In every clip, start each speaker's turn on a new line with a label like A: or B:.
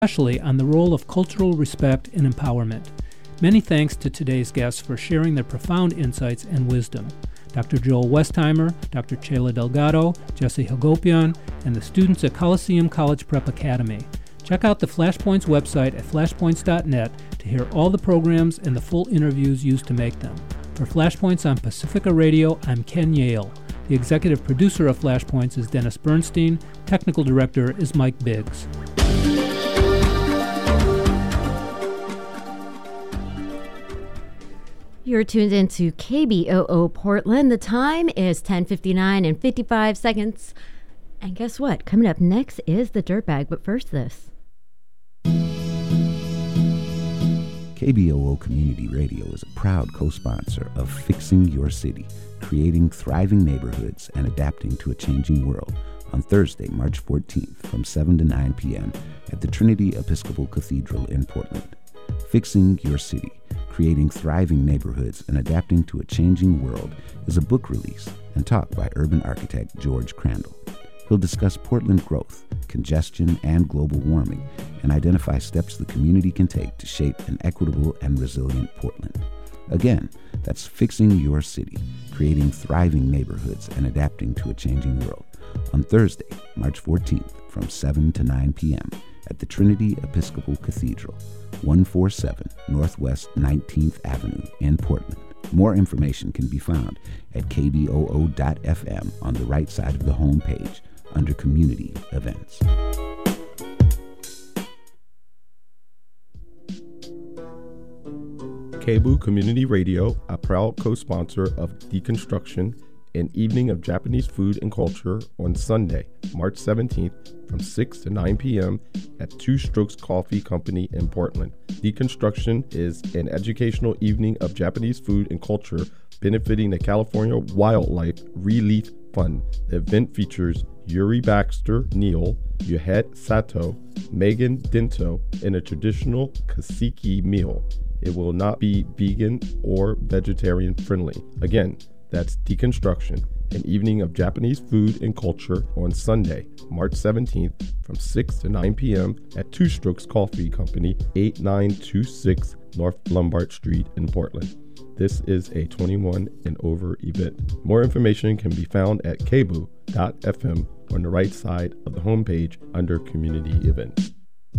A: especially on the role of cultural respect and empowerment. Many thanks to today's guests for sharing their profound insights and wisdom. Dr. Joel Westheimer, Dr. Chela Delgado, Jesse Hagopian, and the students at Coliseum College Prep Academy. Check out the Flashpoints website at flashpoints.net to hear all the programs and the full interviews used to make them. For Flashpoints on Pacifica Radio, I'm Ken Yale. The executive producer of Flashpoints is Dennis Bernstein. Technical director is Mike Biggs.
B: You're tuned into KBOO Portland. The time is 10:59 and 55 seconds. And guess what? Coming up next is the Dirtbag, but first this.
C: KBOO Community Radio is a proud co-sponsor of Fixing Your City, creating thriving neighborhoods and adapting to a changing world, on Thursday, March 14th from 7 to 9 p.m. at the Trinity Episcopal Cathedral in Portland. Fixing Your City, Creating Thriving Neighborhoods and Adapting to a Changing World is a book release and talk by urban architect George Crandall. He'll discuss Portland growth, congestion, and global warming, and identify steps the community can take to shape an equitable and resilient Portland. Again, that's Fixing Your City, Creating Thriving Neighborhoods and Adapting to a Changing World, on Thursday, March 14th from 7 to 9 p.m. at the Trinity Episcopal Cathedral, 147 Northwest 19th Avenue in Portland. More information can be found at kboo.fm on the right side of the home page under Community Events.
D: KBOO Community Radio, a proud co-sponsor of Deconstruction, an evening of Japanese food and culture on Sunday, March 17th from 6 to 9 p.m. at Two Strokes Coffee Company in Portland. Deconstruction is an educational evening of Japanese food and culture benefiting the California Wildlife Relief Fund. The event features Yuri Baxter Neal, Yohei Sato, Megan Dento, and a traditional kaseki meal. It will not be vegan or vegetarian friendly. Again, that's Deconstruction, an evening of Japanese food and culture on Sunday, March 17th from 6 to 9 p.m. at Two Strokes Coffee Company, 8926 North Lombard Street in Portland. This is a 21 and over event. More information can be found at kboo.fm on the right side of the homepage under Community Events.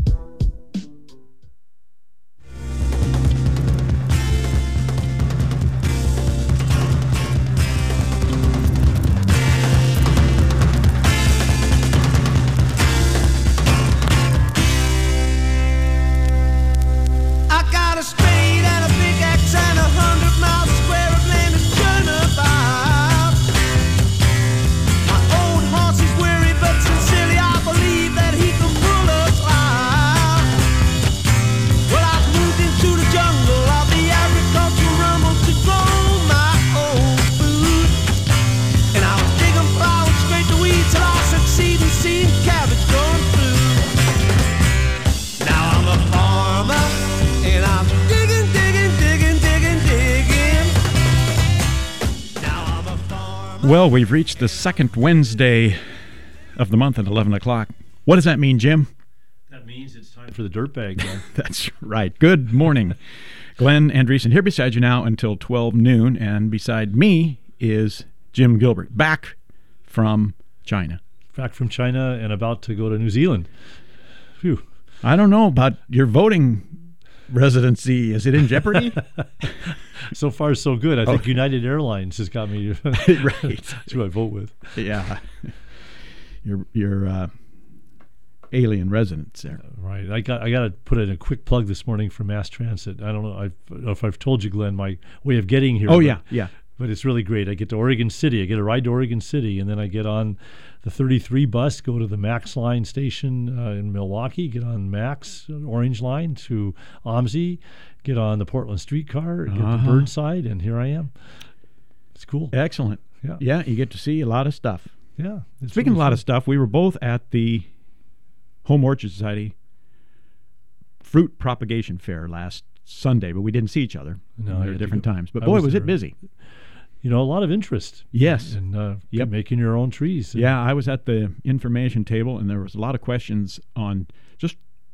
E: Well, we've reached the second Wednesday of the month at 11 o'clock. What does that mean, Jim?
F: That means it's time for the Dirtbag, Glenn.
E: That's right. Good morning. Glenn Andreessen here beside you now until 12 noon, and beside me is Jim Gilbert, back from China.
F: Back from China and about to go to New Zealand. Phew.
E: I don't know about your voting residency. Is it in jeopardy?
F: So far, so good. I think United Airlines has got me.
E: Right.
F: That's who I vote with.
E: Yeah. Your alien residence there.
F: Right. I got to put in a quick plug this morning for mass transit. I don't know if I've told you, Glenn, my way of getting here.
E: Oh, yeah.
F: But it's really great. I get to Oregon City. I get a ride to Oregon City, and then I get on the 33 bus, go to the Max Line station in Milwaukee, get on Max Orange Line to OMSI, get on the Portland streetcar, get to Burnside, and here I am. It's cool.
E: Excellent. Yeah, you get to see a lot of stuff.
F: Yeah.
E: Speaking of a lot of stuff, we were both at the Home Orchard Society Fruit Propagation Fair last Sunday, but we didn't see each other at different times. But boy, was it busy.
F: You know, a lot of interest.
E: Yes.
F: And making your own trees.
E: Yeah, I was at the information table, and there was a lot of questions on just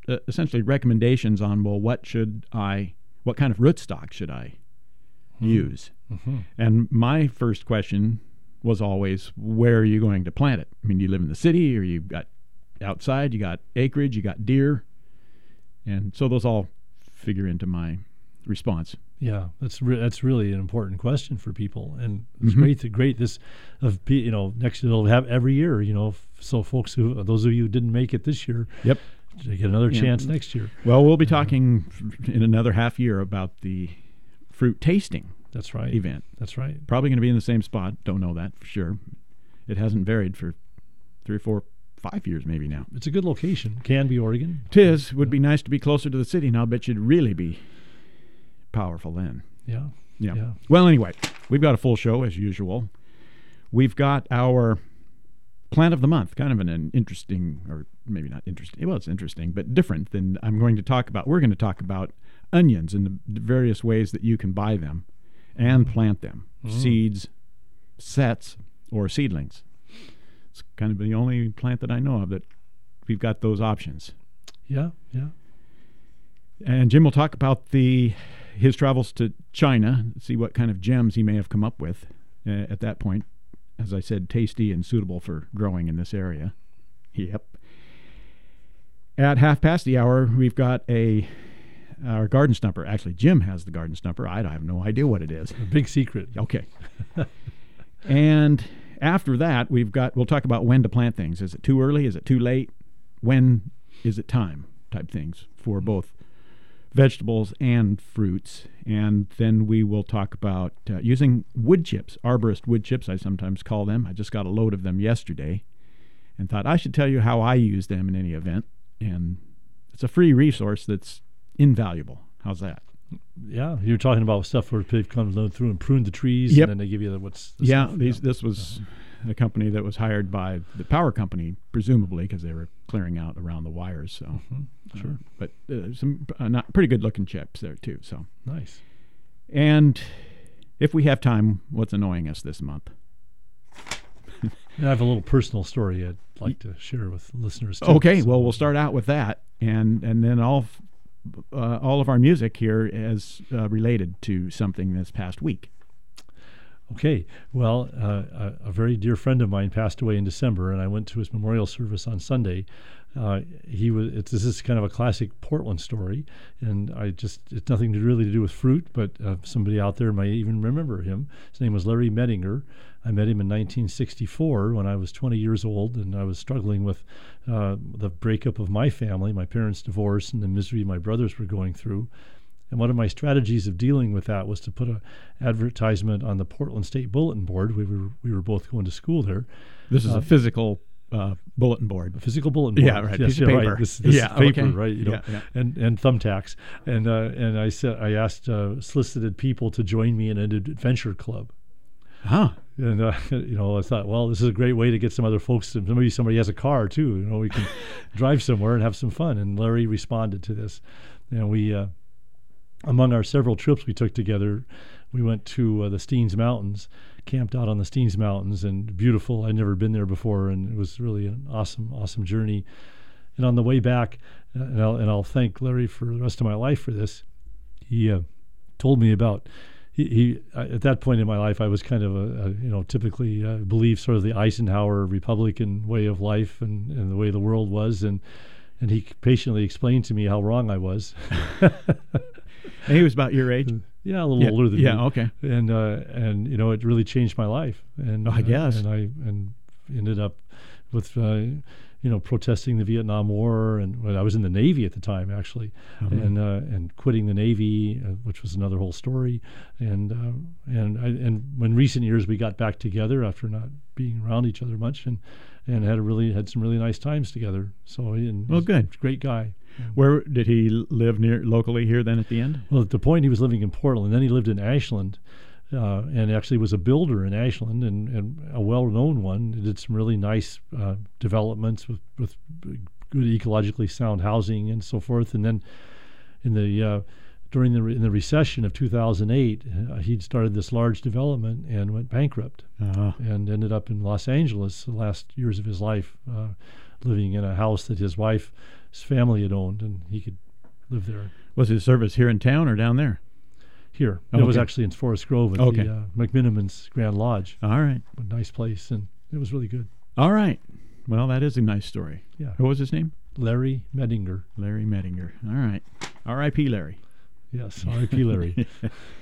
E: essentially recommendations on, well, what kind of rootstock should I use?
F: Mm-hmm.
E: And my first question was always, where are you going to plant it? I mean, do you live in the city, or you got outside, you got acreage, you got deer? And so those all figure into my response.
F: Yeah, that's really an important question for people, and it's
E: Mm-hmm.
F: great this of next year they'll have every year. So folks those of you who didn't make it this year,
E: Yep.
F: they get another
E: Yeah.
F: chance next year.
E: Well, we'll be talking in another half year about the fruit tasting
F: That's right.
E: event.
F: That's right.
E: Probably going to be in the same spot. Don't know that for sure. It hasn't varied for 3, 4, 5 years maybe now.
F: It's a good location. Canby, Oregon.
E: Tis. Would be nice to be closer to the city, and I'll bet you'd really be powerful then.
F: Yeah.
E: Yeah.
F: Yeah.
E: Well, anyway, we've got a full show as usual. We've got our plant of the month, kind of an interesting, or maybe not interesting. Well, it's interesting, but different than we're going to talk about onions and the various ways that you can buy them and plant them. Seeds, sets, or seedlings. It's kind of the only plant that I know of that we've got those options.
F: Yeah. Yeah.
E: And Jim will talk about his travels to China, see what kind of gems he may have come up with at that point. As I said, tasty and suitable for growing in this area. Yep. At 1:30, we've got our garden stumper. Actually, Jim has the garden stumper. I have no idea what it is.
F: A big secret.
E: Okay. And after that, we'll talk about when to plant things. Is it too early? Is it too late? When is it time? Type things for both vegetables and fruits. And then we will talk about using wood chips, arborist wood chips, I sometimes call them. I just got a load of them yesterday and thought I should tell you how I use them in any event. And it's a free resource that's invaluable. How's that?
F: Yeah, you're talking about stuff where they've come through and pruned the trees,
E: Yep.
F: and then they give you the
E: Yeah,
F: stuff.
E: this was a company that was hired by the power company, presumably, because they were clearing out around the wires. So,
F: Sure.
E: But some not pretty good looking chips there too. So
F: Nice.
E: And if we have time, what's annoying us this month?
F: And I have a little personal story I'd like to share with listeners too.
E: Okay,
F: So-
E: well, we'll start out with that, and then all of our music here is related to something this past week.
F: Okay, well, a very dear friend of mine passed away in December, and I went to his memorial service on Sunday. This is kind of a classic Portland story, and it's nothing really to do with fruit, but somebody out there might even remember him. His name was Larry Mettinger. I met him in 1964 when I was 20 years old, and I was struggling with the breakup of my family, my parents' divorce, and the misery my brothers were going through. And one of my strategies of dealing with that was to put an advertisement on the Portland State Bulletin Board. We were both going to school there.
E: This is a physical bulletin board.
F: A physical bulletin board.
E: Yeah, right.
F: Yes,
E: Piece of paper.
F: Right. This is paper,
E: okay.
F: right?
E: Yeah.
F: And thumbtacks. And I asked solicited people to join me in an adventure club.
E: Huh.
F: And I thought, well, this is a great way to get some other folks. Maybe somebody has a car too. We can drive somewhere and have some fun. And Larry responded to this. And we, among our several trips we took together, we went to the Steens Mountains, camped out on the Steens Mountains, and beautiful. I'd never been there before, and it was really an awesome journey. And on the way back, and I'll thank Larry for the rest of my life for this. He told me about. He at that point in my life, I was kind of typically believed sort of the Eisenhower Republican way of life and the way the world was, and he patiently explained to me how wrong I was.
E: And he was about your age.
F: Yeah, a little older than me.
E: Yeah, okay.
F: And it really changed my life. And
E: I guess.
F: And ended up with protesting the Vietnam War, and I was in the Navy at the time actually, and quitting the Navy, which was another whole story. And in recent years we got back together after not being around each other much, and had some really nice times together. So
E: good.
F: Great guy.
E: Where did he live locally here then at the end?
F: Well, at the point he was living in Portland, then he lived in Ashland, and actually was a builder in Ashland, and a well-known one. He did some really nice developments with good ecologically sound housing and so forth. And then in the the recession of 2008, he'd started this large development and went bankrupt, and ended up in Los Angeles the last years of his life, living in a house that his wife his family had owned, and he could live there.
E: Was his service here in town or down there?
F: Here.
E: Oh,
F: It was
E: okay.
F: actually in Forest Grove at
E: Okay.
F: the McMiniman's Grand Lodge.
E: All right.
F: A nice place, and it was really good.
E: All right. Well, that is a nice story.
F: Yeah.
E: What was his name?
F: Larry Medinger.
E: Larry Medinger. All right. R.I.P. Larry.
F: Yes, R.I.P. Larry.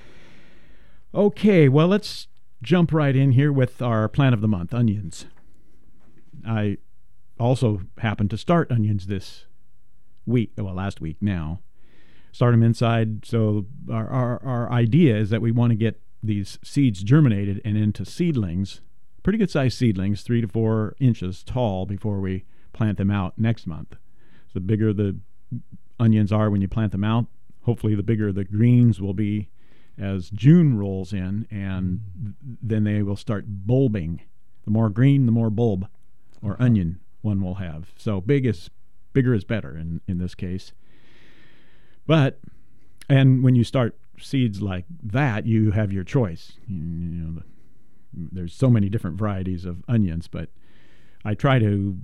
E: Okay, well, let's jump right in here with our plant of the month, onions. I also happened to start onions this week, well, last week now. Start them inside. So our idea is that we want to get these seeds germinated and into seedlings, pretty good sized seedlings, 3 to 4 inches tall, before we plant them out next month. So the bigger the onions are when you plant them out, hopefully the bigger the greens will be as June rolls in, and then they will start bulbing. The more green, the more bulb or onion one will have. So bigger is better in this case. But, and when you start seeds like that, you have your choice. There's so many different varieties of onions, but I try to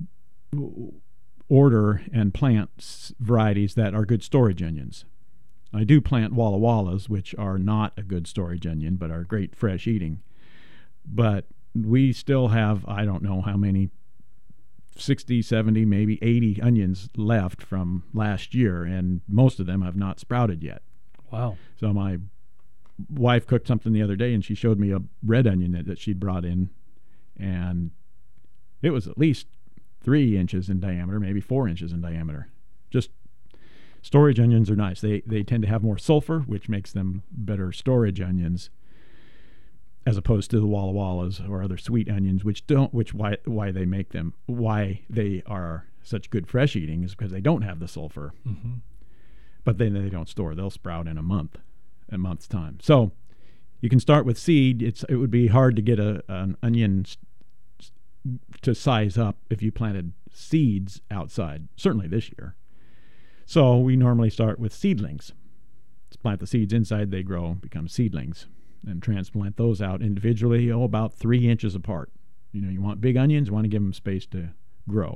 E: order and plant varieties that are good storage onions. I do plant Walla Wallas, which are not a good storage onion, but are great fresh eating. But we still have, I don't know how many, 60, 70, maybe 80 onions left from last year, and most of them have not sprouted yet.
F: Wow.
E: So my wife cooked something the other day, and she showed me a red onion that she'd brought in, and it was at least 3 inches in diameter, maybe 4 inches in diameter. Just storage onions are nice. They tend to have more sulfur, which makes them better storage onions, as opposed to the Walla Wallas or other sweet onions, why they make them, why they are such good fresh eating is because they don't have the sulfur.
F: Mm-hmm.
E: But then they don't store. They'll sprout in a month's time. So you can start with seed. It would be hard to get an onion to size up if you planted seeds outside, certainly this year. So we normally start with seedlings. Let's plant the seeds inside, they grow, become seedlings, and transplant those out individually, about 3 inches apart. You want big onions, you want to give them space to grow.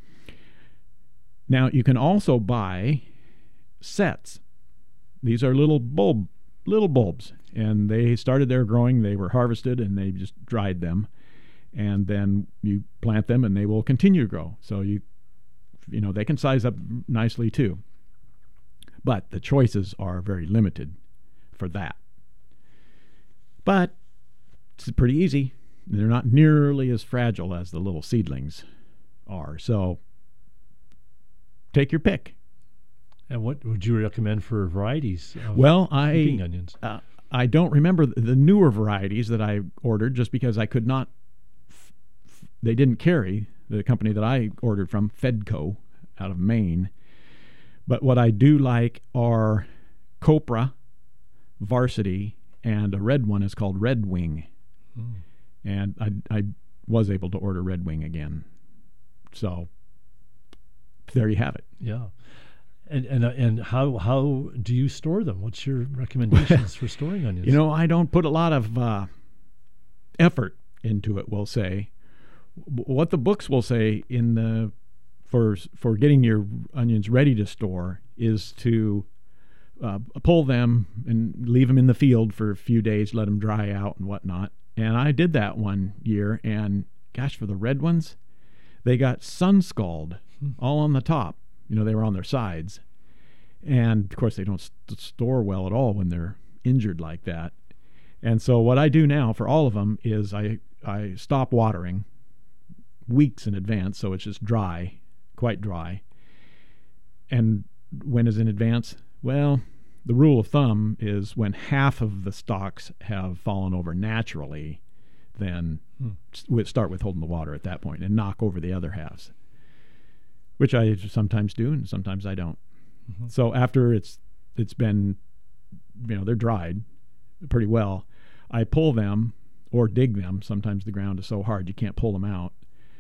E: Now, you can also buy sets. These are little bulbs, and they started their growing. They were harvested, and they just dried them, and then you plant them, and they will continue to grow. So they can size up nicely too. But the choices are very limited for that. But it's pretty easy. They're not nearly as fragile as the little seedlings are. So take your pick.
F: And what would you recommend for varieties of
E: Well,
F: eating onions?
E: I don't remember the newer varieties that I ordered, just because I could not. They didn't carry. The company that I ordered from, Fedco, out of Maine. But what I do like are Copra, Varsity, and a red one is called Red Wing. And I was able to order Red Wing again. So there you have it.
F: Yeah. And how do you store them? What's your recommendations for storing onions?
E: I don't put a lot of effort into it, we'll say. What the books will say for getting your onions ready to store is to pull them and leave them in the field for a few days, let them dry out and whatnot. And I did that one year, and gosh, for the red ones, they got sun scald all on the top. They were on their sides. And of course, they don't store well at all when they're injured like that. And so what I do now for all of them is I stop watering weeks in advance, so it's just dry, quite dry. And when is in advance? Well, the rule of thumb is when half of the stalks have fallen over naturally, then we start withholding the water at that point and knock over the other halves, which I sometimes do and sometimes I don't. Mm-hmm. So after it's been, they're dried pretty well, I pull them or dig them. Sometimes the ground is so hard you can't pull them out,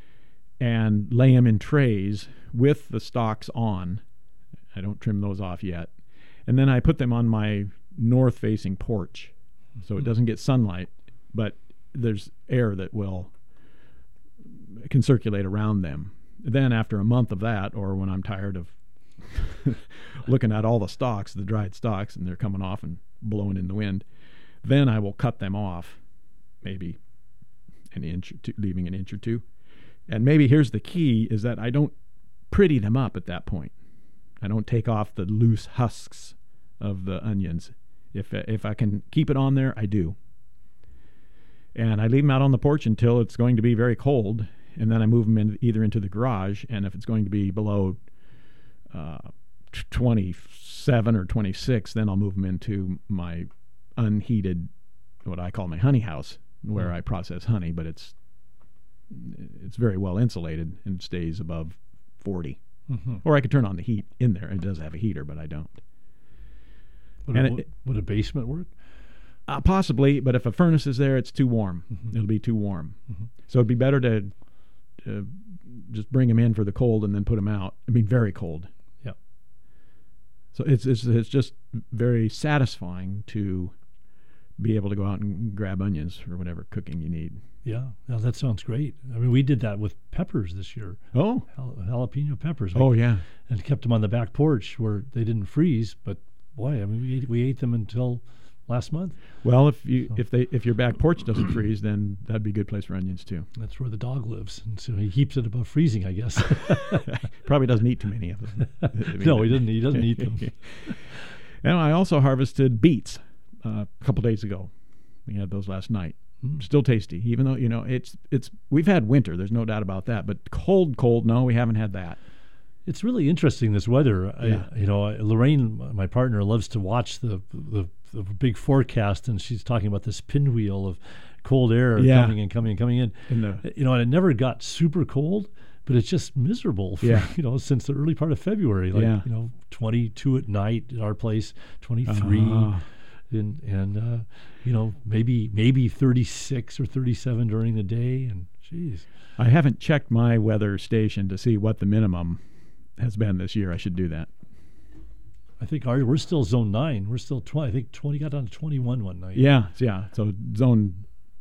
E: and lay them in trays with the stalks on. I don't trim those off yet. And then I put them on my north-facing porch, so it doesn't get sunlight, but there's air that can circulate around them. Then after a month of that, or when I'm tired of looking at all the stalks, the dried stalks, and they're coming off and blowing in the wind, then I will cut them off, maybe an inch or two, leaving an inch or two. And maybe here's the key, is that I don't pretty them up at that point. I don't take off the loose husks of the onions. If I can keep it on there, I do. And I leave them out on the porch until it's going to be very cold, and then I move them either into the garage, and if it's going to be below 27 or 26, then I'll move them into my unheated, what I call my honey house, where I process honey, but it's very well insulated and stays above 40. Or I could turn on the heat in there. It does have a heater, but I don't.
F: Would a basement work?
E: Possibly, but if a furnace is there, it's too warm. It'll be too warm. So it'd be better to just bring them in for the cold and then put them out. I mean, very cold.
F: Yeah.
E: So it's just very satisfying to be able to go out and grab onions or whatever cooking you need.
F: Yeah, no, that sounds great. I mean, we did that with peppers this year.
E: Oh.
F: Jalapeno peppers.
E: Yeah.
F: And kept them on the back porch where they didn't freeze, but boy, I mean, we ate them until last month.
E: Well, if your back porch doesn't freeze, then that'd be a good place for onions too.
F: That's where the dog lives, and so he keeps it above freezing, I guess.
E: Probably doesn't eat too many of them.
F: No, he doesn't. He doesn't eat them.
E: And I also harvested beets a couple days ago. We had those last night. Still tasty, even though it's we've had winter. There's no doubt about that. But cold, no, we haven't had that.
F: It's really interesting, this weather.
E: Yeah.
F: Lorraine, my partner, loves to watch the big forecast, and she's talking about this pinwheel of cold air coming in. And it never got super cold, but it's just miserable for, since the early part of February. 22 at night at our place, 23. And maybe 36 or 37 during the day, and geez.
E: I haven't checked my weather station to see what the minimum has been this year. I should do that.
F: I think we're still zone 9. We're still 20. I think 20 got down to 21 one night.
E: Yeah. So zone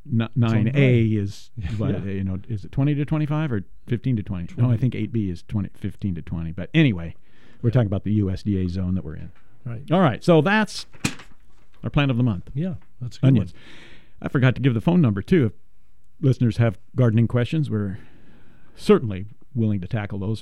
E: 9A is is it 20 to 25 or 15 to 20? No, I think 8B is 15 to 20. But anyway, we're talking about the USDA zone that we're in.
F: Right.
E: All right. So that's our plant of the month.
F: Yeah, that's a good
E: onions.
F: one.
E: I forgot to give the phone number too. If listeners have gardening questions, we're certainly willing to tackle those.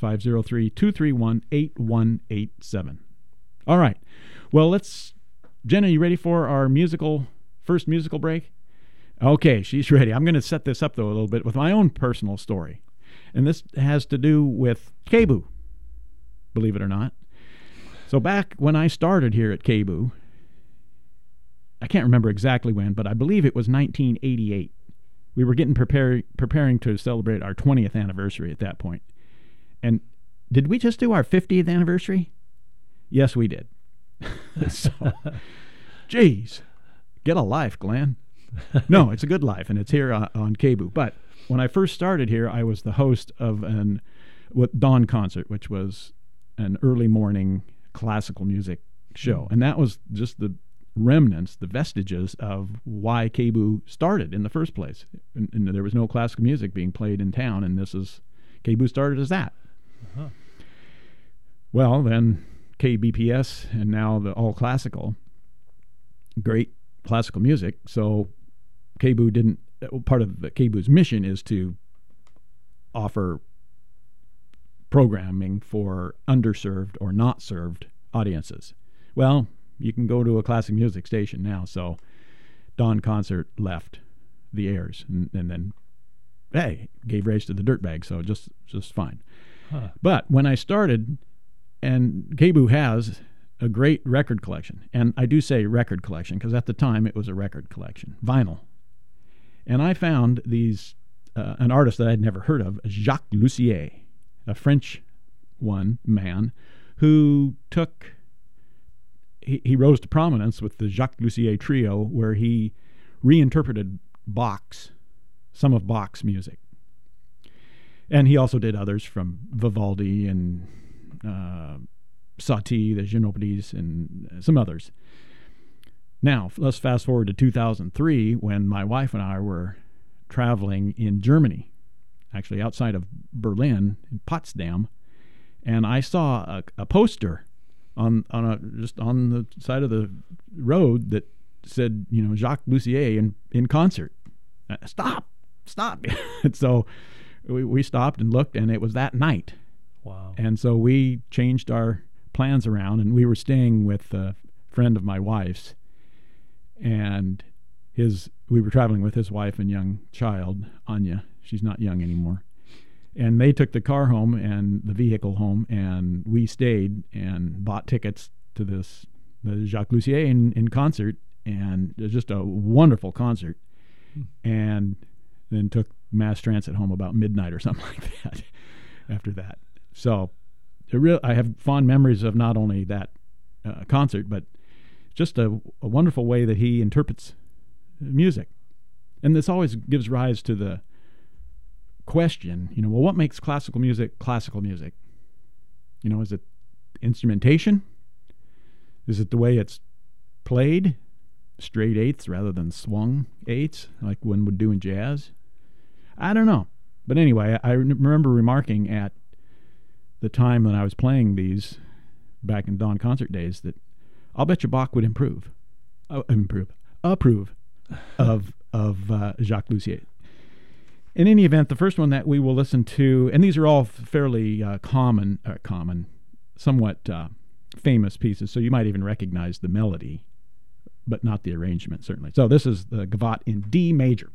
E: 503-231-8187. All right. Well, Jen, are you ready for our first musical break? Okay, she's ready. I'm going to set this up, though, a little bit with my own personal story. And this has to do with KBOO, believe it or not. So back when I started here at KBOO, I can't remember exactly when, but I believe it was 1988. We were getting preparing to celebrate our 20th anniversary at that point. And did we just do our 50th anniversary? Yes, we did. So, geez, get a life, Glenn. No, it's a good life, and it's here on KBOO. But when I first started here, I was the host of Dawn Concert, which was an early morning classical music show. And that was just the remnants, the vestiges of why KBOO started in the first place. And there was no classical music being played in town, and KBOO started as that. Uh-huh. Well, then KBPS, and now the all classical, great classical music. So KBOO part of the KBOO's mission is to offer programming for underserved or not served audiences. Well, you can go to a classic music station now, so Dawn Concert left the airs and then gave raise to the Dirtbag, so just fine. Huh. But when I started, and KBOO has a great record collection, and I do say record collection because at the time it was a record collection, vinyl. And I found an artist that I'd never heard of, Jacques Lussier, a French man who he rose to prominence with the Jacques Lussier Trio, where he reinterpreted some of Bach's music. And he also did others from Vivaldi and Satie, the Genopodes, and some others. Now, let's fast forward to 2003 when my wife and I were traveling in Germany. actually outside of Berlin in Potsdam, and I saw a poster just on the side of the road that said, Jacques Lussier in concert. Stop. And so we stopped and looked, and it was that night.
F: Wow.
E: And so we changed our plans around, and we were staying with a friend of my wife's, and we were traveling with his wife and young child, Anya. She's not young anymore. And they took the car home and the vehicle home, and we stayed and bought tickets to the Jacques Lussier in concert, and it was just a wonderful concert. And then took mass transit home about midnight or something like that after that. So I have fond memories of not only that concert, but just a wonderful way that he interprets music. And this always gives rise to the question, well, what makes classical music classical music? Is it instrumentation? Is it the way it's played, straight eighths rather than swung eighths, like one would do in jazz? I don't know. But anyway, I remember remarking at the time when I was playing these back in Dawn concert days that I'll bet you Bach would approve of Jacques Lussier. In any event, the first one that we will listen to, and these are all fairly somewhat famous pieces, so you might even recognize the melody, but not the arrangement, certainly. So this is the Gavotte in D major.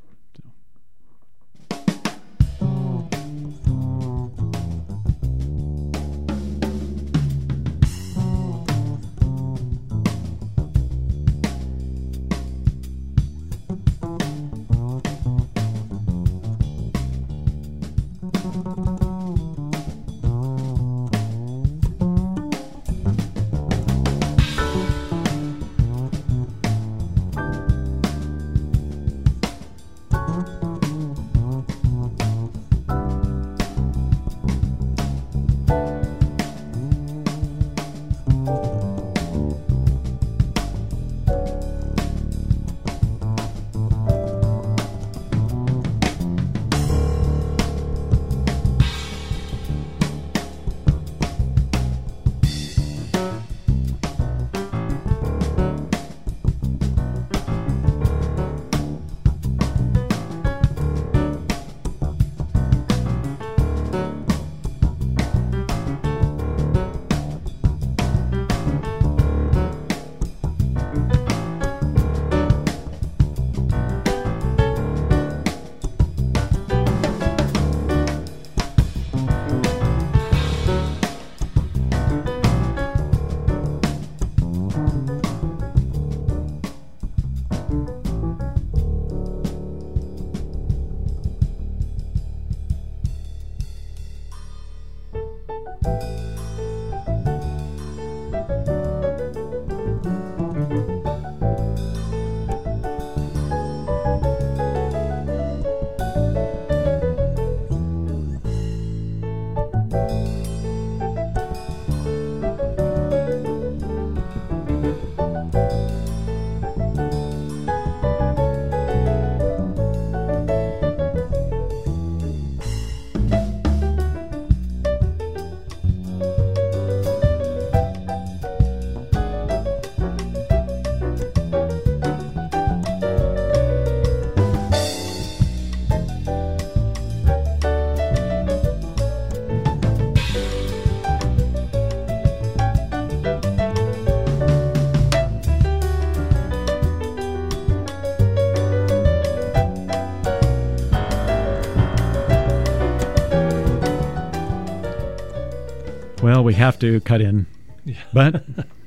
E: Well, we have to cut in, but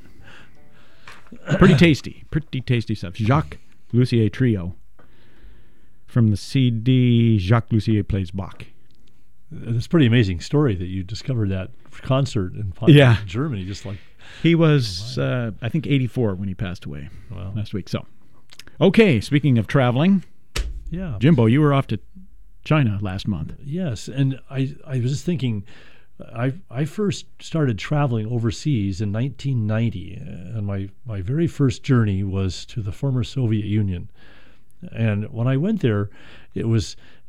E: pretty tasty stuff. Jacques Lussier Trio from the CD Jacques Lussier Plays Bach.
F: It's a pretty amazing story that you discovered that concert in Germany. Just like
E: he was, I think, 84 when he passed away last week. So, okay, speaking of traveling, Jimbo, you were off to China last month.
F: Yes, and I was just thinking, I first started traveling overseas in 1990, and my very first journey was to the former Soviet Union. And when I went there, it was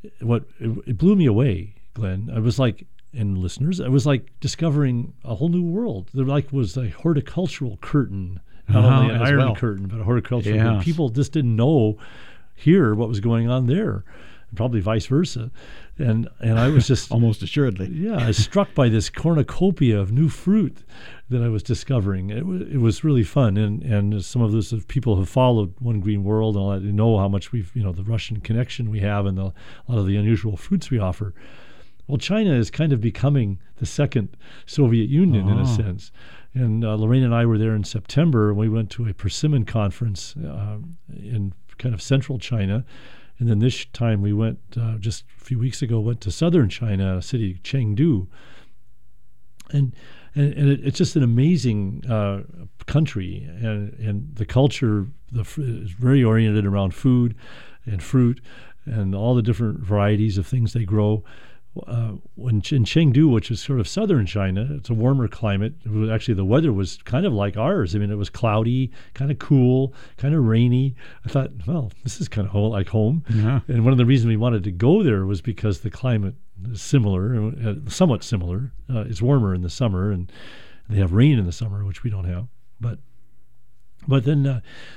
F: it blew me away, Glenn. I was like, and listeners, I was like discovering a whole new world. There was a horticultural curtain, not only an iron curtain, but a horticultural curtain. People just didn't know here what was going on there, and probably vice versa. And I was just
E: almost assuredly,
F: I was struck by this cornucopia of new fruit that I was discovering. It was really fun, and some of those people who followed One Green World and all that, they know how much the Russian connection we have and a lot of the unusual fruits we offer. Well, China is kind of becoming the second Soviet Union in a sense. And Lorraine and I were there in September, and we went to a persimmon conference in kind of central China. And then this time we went, just a few weeks ago, went to southern China, a city, Chengdu. And it's just an amazing country. And the culture is very oriented around food and fruit and all the different varieties of things they grow. In Chengdu, which is sort of southern China, it's a warmer climate. Actually, the weather was kind of like ours. I mean, it was cloudy, kind of cool, kind of rainy. I thought, well, this is kind of like home. Yeah. And one of the reasons we wanted to go there was because the climate is similar, somewhat similar. It's warmer in the summer, and they have rain in the summer, which we don't have. But then,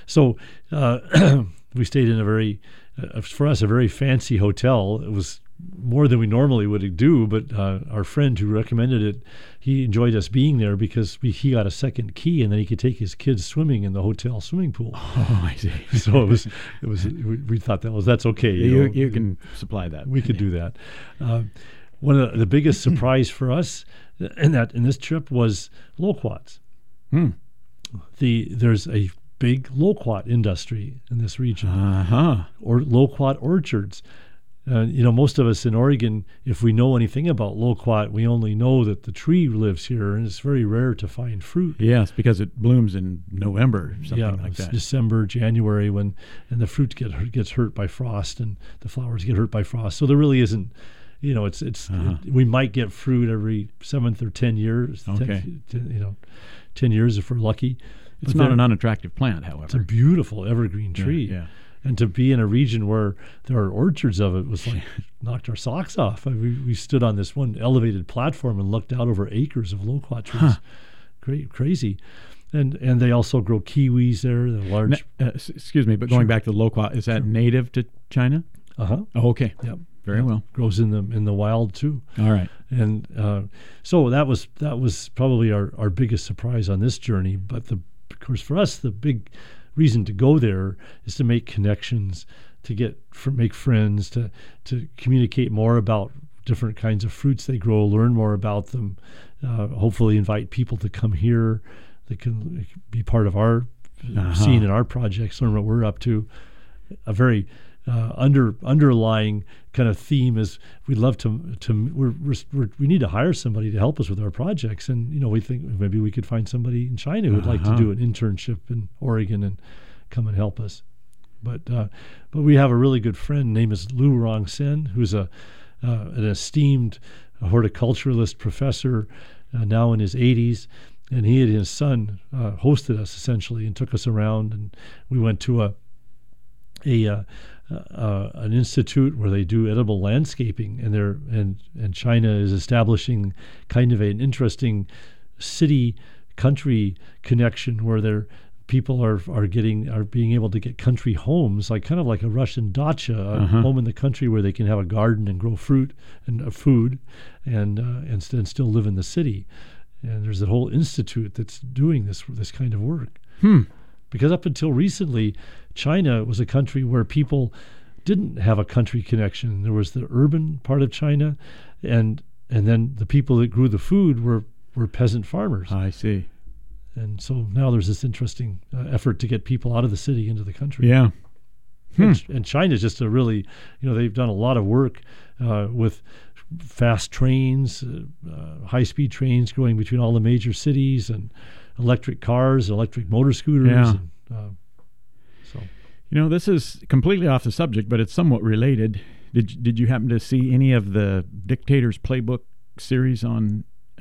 F: we stayed in a very, for us, a very fancy hotel. It was more than we normally would do, but our friend who recommended it, he enjoyed us being there because he got a second key, and then he could take his kids swimming in the hotel swimming pool.
E: Oh, I see.
F: So it was. We thought that's okay.
E: You can supply that.
F: We could do that. One of the biggest surprise for us in this trip was loquats. There's a big loquat industry in this region, or loquat orchards. Most of us in Oregon, if we know anything about loquat, we only know that the tree lives here, and it's very rare to find fruit.
E: Yes, because it blooms in November, something like that.
F: December, January, and the fruit gets hurt by frost, and the flowers get hurt by frost. So there really isn't, we might get fruit every 7th or 10 years.
E: Okay.
F: 10 years if we're lucky.
E: It's not an unattractive plant, however.
F: It's a beautiful evergreen tree.
E: Yeah.
F: And to be in a region where there are orchards of it was like knocked our socks off. We stood on this one elevated platform and looked out over acres of loquat trees. Great, crazy. And they also grow kiwis there. They're large.
E: Excuse me, but going back to the loquat, is that native to China?
F: Uh-huh.
E: Oh, okay.
F: Yep.
E: Very well.
F: Grows in the wild too.
E: All right.
F: And so that was probably our biggest surprise on this journey. But of course for us, the big reason to go there is to make connections, to make friends, to communicate more about different kinds of fruits they grow, learn more about them, hopefully invite people to come here that can be part of our scene in our projects, learn what we're up to. A very underlying kind of theme is we'd love we need to hire somebody to help us with our projects, and we think maybe we could find somebody in China who would like to do an internship in Oregon and come and help us. But we have a really good friend. Name is Lu Rongsen, who's an esteemed horticulturalist professor, now in his 80s, and he and his son hosted us essentially and took us around, and we went to an institute where they do edible landscaping, and China is establishing kind of an interesting city-country connection where their people are being able to get country homes, kind of like a Russian dacha, a home in the country where they can have a garden and grow fruit and food, and still live in the city. And there's a whole institute that's doing this kind of work. Because up until recently, China was a country where people didn't have a country connection. There was the urban part of China, and then the people that grew the food were peasant farmers.
E: I see.
F: And so now there's this interesting effort to get people out of the city into the country.
E: Yeah.
F: And China's just a really, they've done a lot of work with fast trains, high-speed trains going between all the major cities, and electric cars, electric motor scooters.
E: Yeah.
F: This
E: is completely off the subject, but it's somewhat related. Did you happen to see any of the Dictator's Playbook series on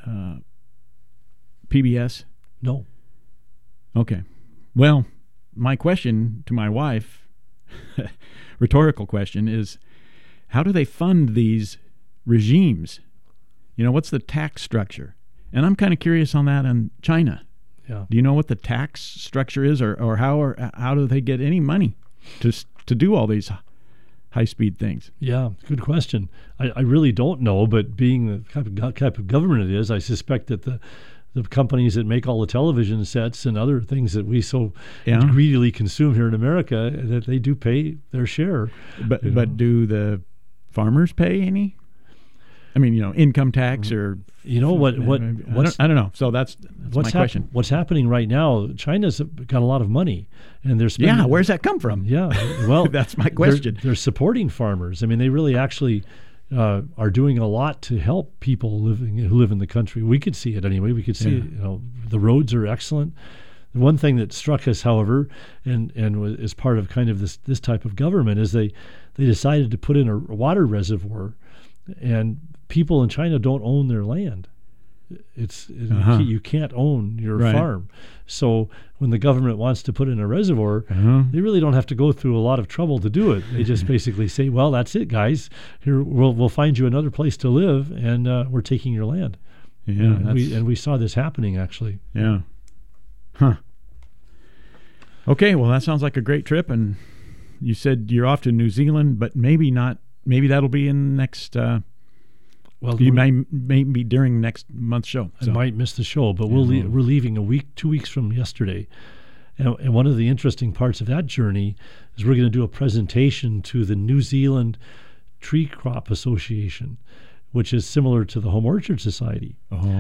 E: PBS?
F: No.
E: Okay. Well, my question to my wife, rhetorical question, is how do they fund these regimes? What's the tax structure? And I'm kind of curious on that in China.
F: Yeah.
E: Do you know what the tax structure is, or how do they get any money to do all these high-speed things?
F: Yeah, good question. I really don't know, but being the type of government it is, I suspect that the companies that make all the television sets and other things that we so greedily consume here in America, that they do pay their share.
E: But do the farmers pay any? I mean, income tax or
F: I don't know.
E: So that's my question.
F: What's happening right now? China's got a lot of money, and they're spending.
E: Yeah, where's that come from?
F: Yeah, well,
E: that's my question.
F: They're supporting farmers. I mean, they really actually are doing a lot to help people who live in the country. We could see it anyway. We could see the roads are excellent. The one thing that struck us, however, and is part of kind of this type of government, is they decided to put in a water reservoir, and people in China don't own their land. You can't own your farm. So when the government wants to put in a reservoir, they really don't have to go through a lot of trouble to do it. They just basically say, "Well, that's it, guys. Here we'll find you another place to live, and we're taking your land."
E: Yeah,
F: and we saw this happening actually.
E: Yeah. Huh. Okay, well, that sounds like a great trip, and you said you're off to New Zealand, but maybe not. Maybe that'll be in next.
F: Well,
E: you may be during next month's show.
F: I might miss the show, but we're leaving 2 weeks from yesterday. And one of the interesting parts of that journey is we're going to do a presentation to the New Zealand Tree Crop Association, which is similar to the Home Orchard Society.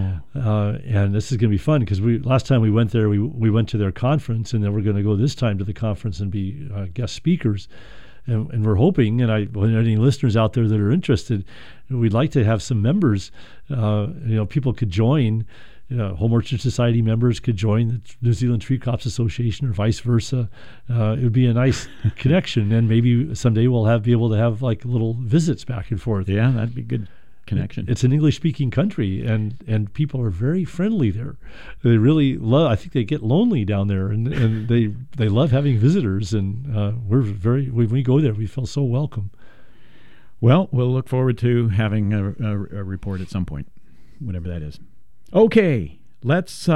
F: And this is going to be fun because last time we went there, we went to their conference, and then we're going to go this time to the conference and be guest speakers. And we're hoping, when any listeners out there that are interested, we'd like to have some members. People could join. Home Orchard Society members could join the New Zealand Tree Crops Association, or vice versa. It would be a nice connection, and maybe someday we'll be able to have like little visits back and forth.
E: Yeah, that'd be good. Connection.
F: It's an English-speaking country, and people are very friendly there. They really love. I think they get lonely down there, and they love having visitors. And when we go there, we feel so welcome.
E: Well, we'll look forward to having a report at some point, whatever that is. Okay, let's see.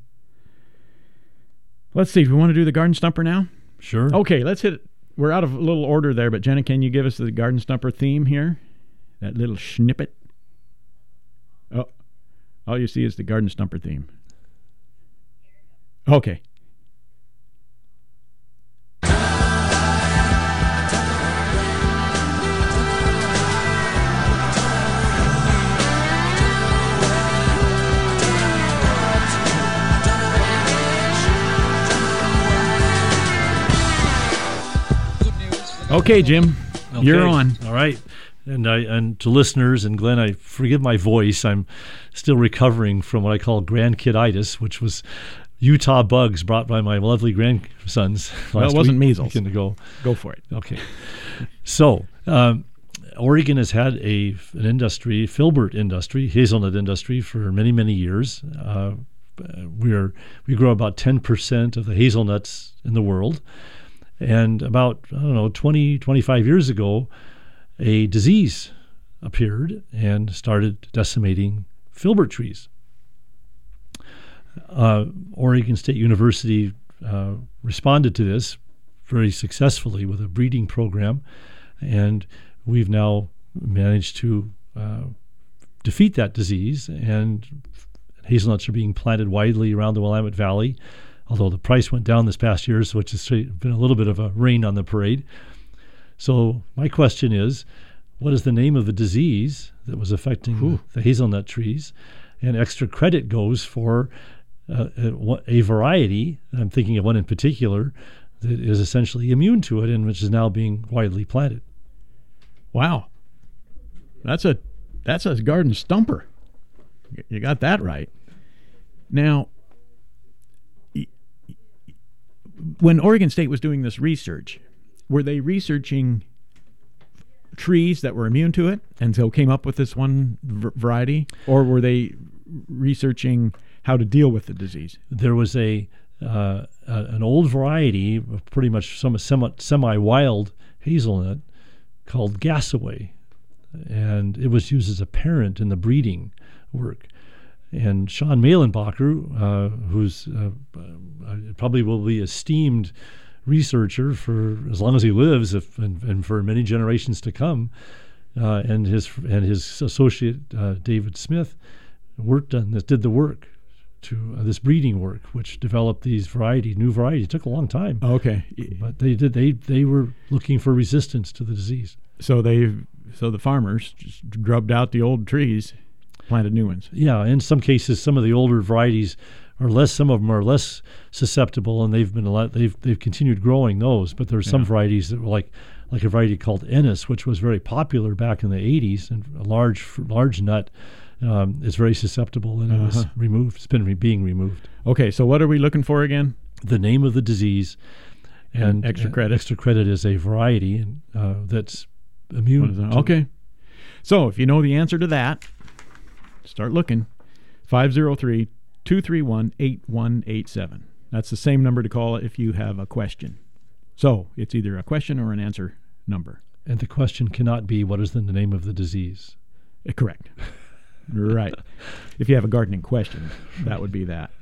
E: Do we want to do the Garden Stumper now?
F: Sure.
E: Okay, let's hit it. We're out of a little order there, but Jenna, can you give us the Garden Stumper theme here? That little snippet. Oh, all you see is the Garden Stumper theme. Okay. Okay, Jim, you're on.
F: All right. And to listeners, and Glenn, I forgive my voice. I'm still recovering from what I call grandkiditis, which was Utah bugs brought by my lovely grandsons.
E: Well, it wasn't measles.
F: Ago.
E: Go for it.
F: Okay. So Oregon has had an industry, filbert industry, hazelnut industry, for many, many years. We grow about 10% of the hazelnuts in the world. And about, 20, 25 years ago, a disease appeared and started decimating filbert trees. Oregon State University responded to this very successfully with a breeding program, and we've now managed to defeat that disease, and hazelnuts are being planted widely around the Willamette Valley, although the price went down this past year, so it's been a little bit of a rain on the parade. So my question is, what is the name of the disease that was affecting the hazelnut trees? And extra credit goes for a variety, I'm thinking of one in particular, that is essentially immune to it and which is now being widely planted.
E: Wow. That's a Garden Stumper. You got that right. Now, when Oregon State was doing this research, were they researching trees that were immune to it and so came up with this one variety, or were they researching how to deal with the disease? There
F: was an old variety of pretty much semi-wild hazelnut called Gassaway and it was used as a parent in the breeding work. And Sean Mehlenbacher, who's probably will be esteemed researcher for as long as he lives, and for many generations to come, and his associate David Smith did the work to this breeding work, which developed these new varieties. It took a long time.
E: Okay,
F: but they were looking for resistance to the disease.
E: So the farmers just grubbed out the old trees, planted new ones.
F: Yeah, in some cases, some of the older varieties some of them are less susceptible, and they've continued growing those. But there's some varieties that were like a variety called Ennis, which was very popular back in the 80s, and a large nut is very susceptible, and it was removed. It's been being removed.
E: Okay, so what are we looking for again?
F: The name of the disease, and
E: extra credit.
F: Extra credit is a variety that's immune.
E: Okay, so if you know the answer to that, start looking. 503-231-8187. That's the same number to call if you have a question. So it's either a question or an answer number.
F: And the question cannot be, what is the name of the disease?
E: Correct. Right. If you have a gardening question, that would be that.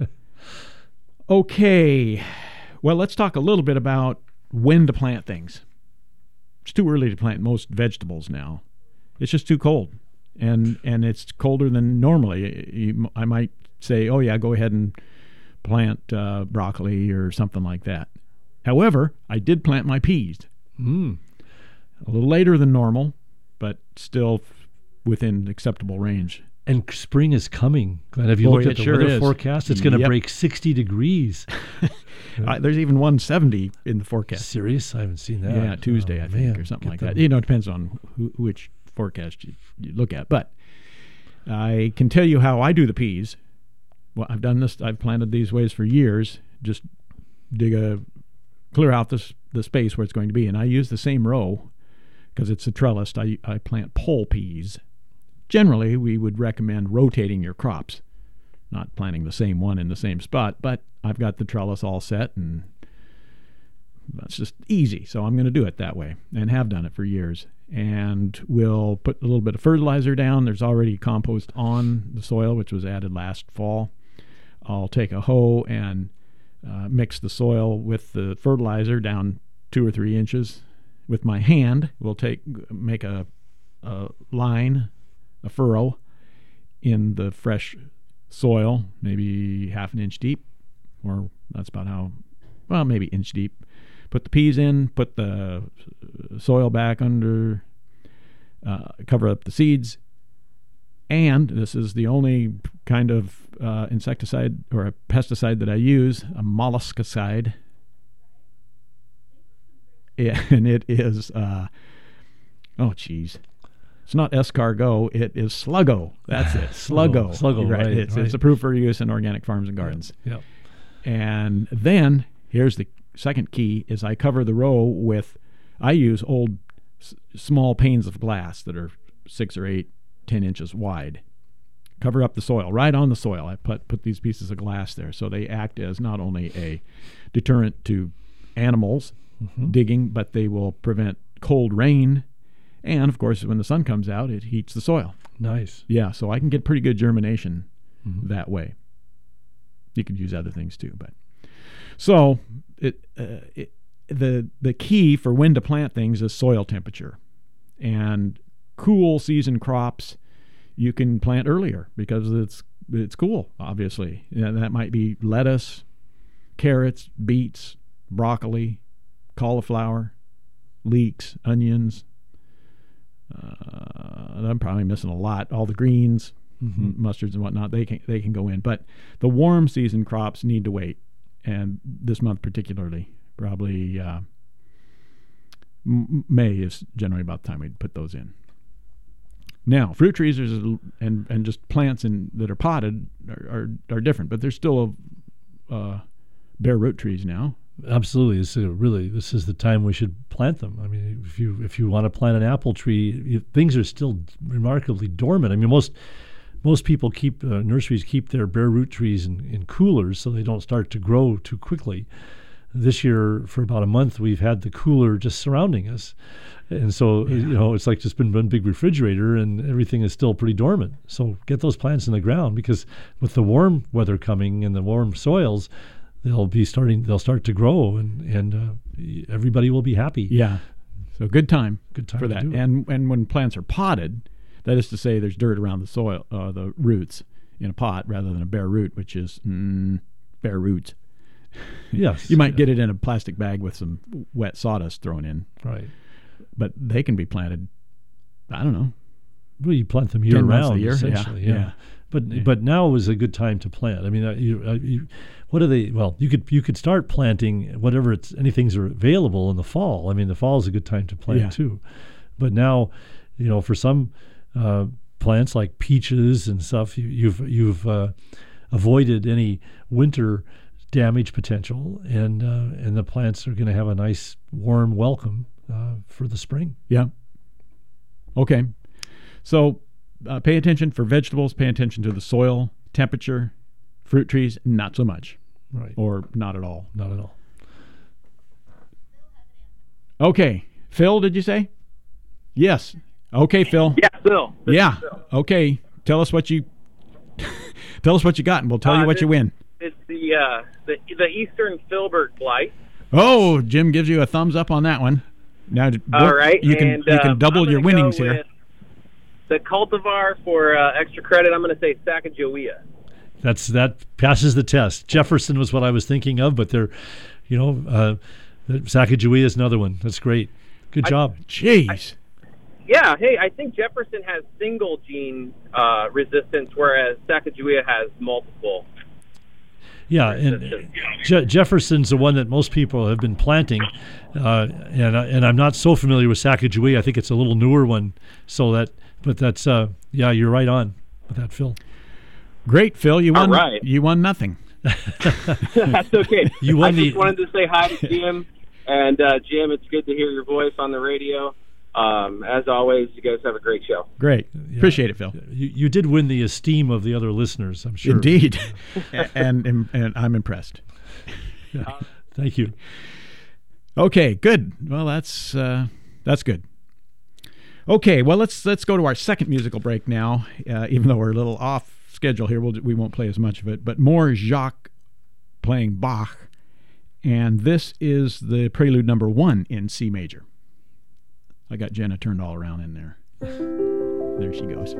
E: Okay. Well, let's talk a little bit about when to plant things. It's too early to plant most vegetables now. It's just too cold. And it's colder than normally. I might say, oh, yeah, go ahead and plant broccoli or something like that. However, I did plant my peas. A little later than normal, but still within acceptable range.
F: And spring is coming. Glenn, have you looked at the weather forecast? It's going to break 60 degrees.
E: There's even 170 in the forecast.
F: Serious? I haven't seen that.
E: Yeah, Tuesday, I think, or something like that. You know, it depends on which forecast you look at. But I can tell you how I do the peas. Well, I've done this. I've planted these ways for years. Just clear out the space where it's going to be. And I use the same row because it's a trellis. I plant pole peas. Generally, we would recommend rotating your crops, not planting the same one in the same spot. But I've got the trellis all set, and that's just easy. So I'm going to do it that way, and have done it for years. And we'll put a little bit of fertilizer down. There's already compost on the soil, which was added last fall. I'll take a hoe and mix the soil with the fertilizer down 2 or 3 inches. With my hand, we'll make a line, a furrow in the fresh soil, maybe half an inch deep, or that's about maybe inch deep. Put the peas in, put the soil back under, cover up the seeds, and this is the only kind of insecticide or a pesticide that I use, a molluscicide. Yeah, and it is, it's not escargot, it is sluggo. That's it, sluggo.
F: Sluggo, right.
E: It's approved for use in organic farms and gardens.
F: Yeah.
E: And then here's the second key is I cover the row with, I use old small panes of glass that are 6 or 8, 10 inches wide. Cover up the soil, right on the soil. I put these pieces of glass there so they act as not only a deterrent to animals digging, but they will prevent cold rain. And, of course, when the sun comes out, it heats the soil.
F: Nice.
E: Yeah, so I can get pretty good germination that way. You could use other things too, but so the key for when to plant things is soil temperature. And cool season crops you can plant earlier because it's cool, obviously. That might be lettuce, carrots, beets, broccoli, cauliflower, leeks, onions. I'm probably missing a lot. All the greens, mustards and whatnot, they can go in. But the warm season crops need to wait, and this month particularly, probably May is generally about the time we'd put those in. Now, fruit trees and just plants that are potted are different, but there's still bare root trees now.
F: Absolutely, this is the time we should plant them. I mean, if you want to plant an apple tree, things are still remarkably dormant. I mean, most people nurseries keep their bare root trees in coolers so they don't start to grow too quickly. this year, for about a month, we've had the cooler just surrounding us. And so, it's like just been one big refrigerator, and everything is still pretty dormant. So get those plants in the ground, because with the warm weather coming and the warm soils, they'll start to grow, and everybody will be happy.
E: Yeah. So good time for
F: to
E: that.
F: do it.
E: And when plants are potted, that is to say there's dirt around the soil, the roots in a pot rather than a bare root, which is bare roots.
F: Yes.
E: You might get it in a plastic bag with some wet sawdust thrown in.
F: Right.
E: But they can be planted, I don't know.
F: Well, you plant them
E: 10
F: year
E: months a
F: round,
E: year.
F: essentially.
E: Yeah.
F: But now is a good time to plant. I mean, what are they? Well, you could start planting anything's available in the fall. I mean, the fall is a good time to plant too. But now, for some plants like peaches and stuff, you've avoided any winter damage potential, and the plants are going to have a nice warm welcome for the spring.
E: Yeah. Okay. So pay attention for vegetables, pay attention to the soil, temperature. Fruit trees, not so much.
F: Right.
E: Or not at all.
F: Not at all.
E: Okay. Phil, did you say? Yes. Okay, Phil.
G: Yeah, Phil.
E: Yeah. Okay. Tell us what you got, and we'll tell you what you win.
G: It's the Eastern Filbert blight.
E: Oh, Jim gives you a thumbs up on that one. Now,
G: all right,
E: you can double your winnings here.
G: The cultivar for extra credit, I'm going to say Sacagawea.
F: That passes the test. Jefferson was what I was thinking of, but Sacagawea is another one. That's great. Good job.
E: Jeez.
G: Yeah, hey, I think Jefferson has single gene resistance, whereas Sacagawea has multiple.
F: Yeah, and Jefferson's the one that most people have been planting, and I'm not so familiar with Sacagawea. I think it's a little newer one. But that's you're right on with that, Phil.
E: Great, Phil. You won.
G: All right.
E: You won nothing.
G: That's okay. I just wanted to say hi to Jim, and Jim, it's good to hear your voice on the radio. As always, you guys have a great show.
E: Great.
F: Yeah.
E: Appreciate it, Phil.
F: You did win the esteem of the other listeners, I'm sure.
E: Indeed. and I'm impressed.
F: Thank you.
E: Okay, good. Well, that's good. Okay, well, let's go to our second musical break now, even though we're a little off schedule here. We won't play as much of it, but more Jacques playing Bach, and this is the prelude number 1 in C major. I got Jenna turned all around in there. There she goes.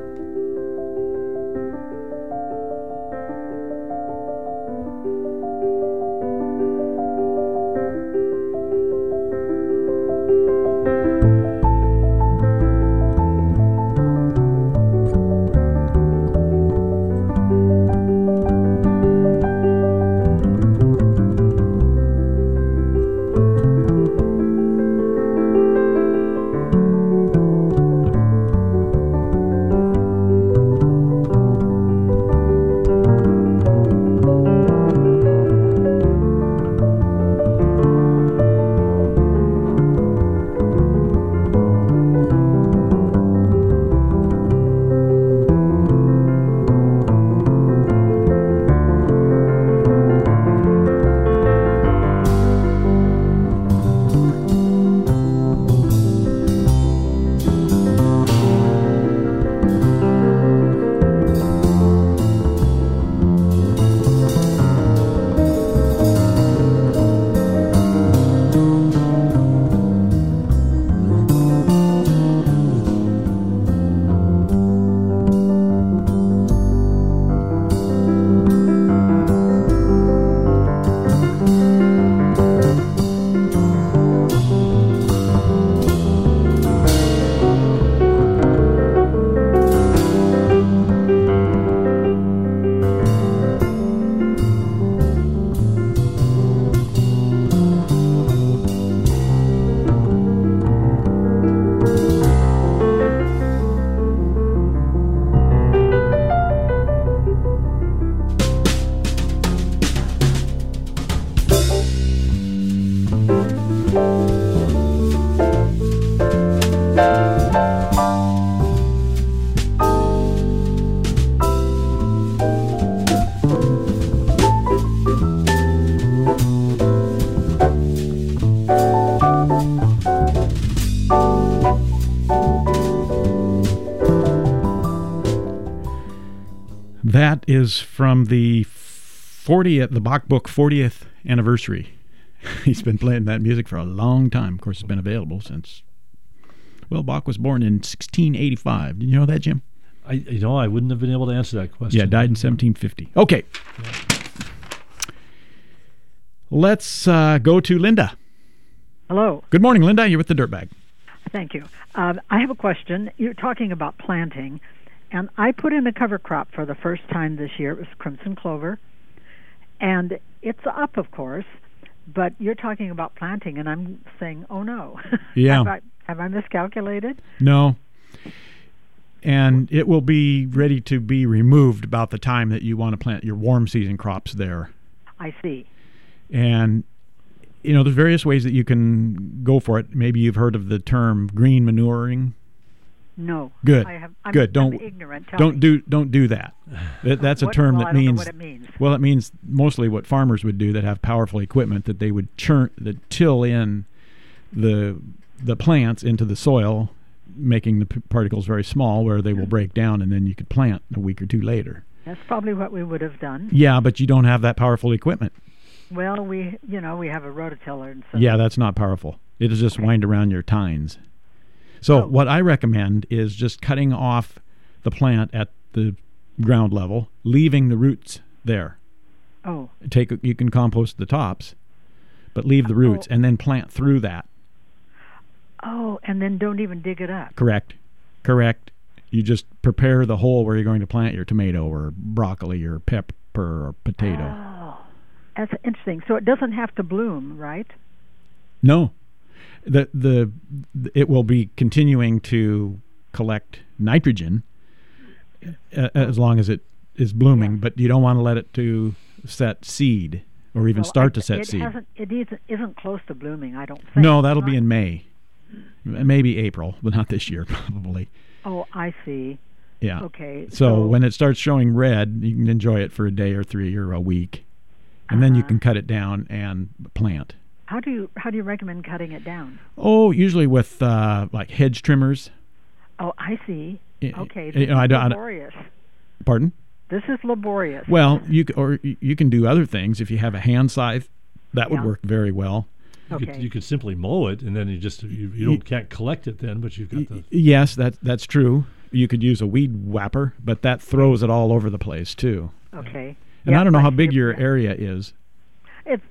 E: That is from the Bach Book 40th anniversary. He's been playing that music for a long time. Of course, it's been available since, well, Bach was born in 1685. Did you know that, Jim?
F: I wouldn't have been able to answer that question.
E: Yeah, died in 1750. Okay. Yeah. Let's go to Linda.
H: Hello.
E: Good morning, Linda. You're with the Dirtbag.
H: Thank you. I have a question. You're talking about planting, and I put in a cover crop for the first time this year. It was crimson clover, and it's up, of course, but you're talking about planting, and I'm saying, oh, no.
E: Yeah.
H: Have I miscalculated?
E: No. And it will be ready to be removed about the time that you want to plant your warm season crops there.
H: I see.
E: And, you know, there's various ways that you can go for it. Maybe you've heard of the term green manuring.
H: No.
E: Good.
H: Good.
E: I'm
H: ignorant.
E: Don't do that. That's a term that means.
H: I don't know what it means.
E: Well, it means mostly what farmers would do that have powerful equipment, that they would till in the plants into the soil, making the particles very small, where they will break down, and then you could plant a week or two later.
H: That's probably what we would have done.
E: Yeah, but you don't have that powerful equipment.
H: Well, we have a rototiller, and so
E: yeah, that's not powerful. It'll just wind around your tines. So what I recommend is just cutting off the plant at the ground level, leaving the roots there.
H: Oh.
E: You can compost the tops, but leave the roots and then plant through that.
H: Oh, and then don't even dig it up.
E: Correct. You just prepare the hole where you're going to plant your tomato or broccoli or pepper or potato.
H: Oh, that's interesting. So it doesn't have to bloom, right?
E: No. It will be continuing to collect nitrogen as long as it is blooming, but you don't want to let it to set seed or even start to set seed.
H: It isn't close to blooming, I don't think.
E: No, that'll be in May. Maybe April, but not this year, probably.
H: Oh, I see.
E: Yeah.
H: Okay.
E: So when it starts showing red, you can enjoy it for a day or 3 or a week, and then you can cut it down and plant.
H: How do you recommend cutting it down?
E: Oh, usually with like hedge trimmers.
H: Oh, I see. Okay.
E: This is
H: laborious.
E: Pardon?
H: This is laborious.
E: Well, you can do other things. If you have a hand scythe, that would work very well.
F: You could simply mow it, and then you can't collect it then, but you've got the...
E: Yes, that's true. You could use a weed whapper, but that throws it all over the place too.
H: Okay.
E: And I don't know how big your area is.
H: It's